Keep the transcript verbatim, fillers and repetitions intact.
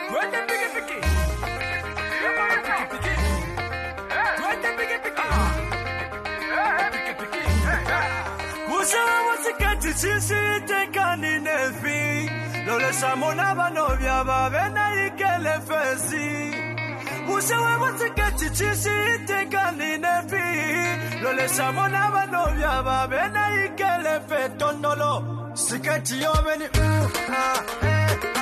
Lole samona banovia babena ikele fesi Usewe wasiketi chisi tekani nefi Lole samona banovia babena ikele fe tondolo Siketi yobeni uh, ah, eh